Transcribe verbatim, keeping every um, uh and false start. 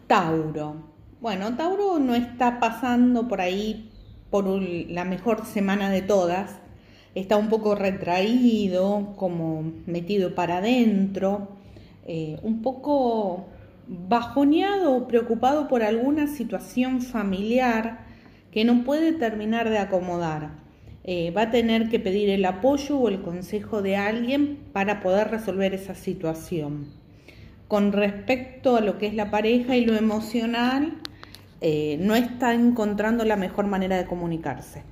Tauro. Bueno, Tauro no está pasando por ahí por un- la mejor semana de todas. Está un poco retraído, como metido para adentro, eh, un poco bajoneado o preocupado por alguna situación familiar que no puede terminar de acomodar. Eh, va a tener que pedir el apoyo o el consejo de alguien para poder resolver esa situación. Con respecto a lo que es la pareja y lo emocional, eh, no está encontrando la mejor manera de comunicarse.